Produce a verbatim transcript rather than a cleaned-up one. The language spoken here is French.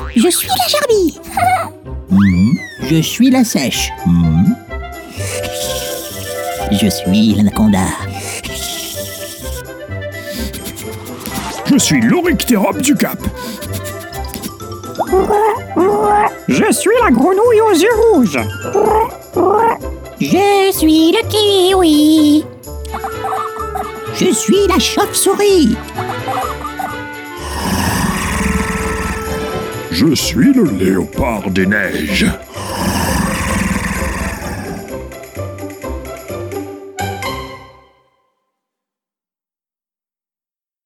Je suis la gerbille. Mmh. Je suis la sèche. Mmh. Je suis l'anaconda. Je suis l'Oryctérope du Cap. Je suis la grenouille aux yeux rouges. Je suis le kiwi. Je suis la chauve-souris. Je suis le léopard des neiges.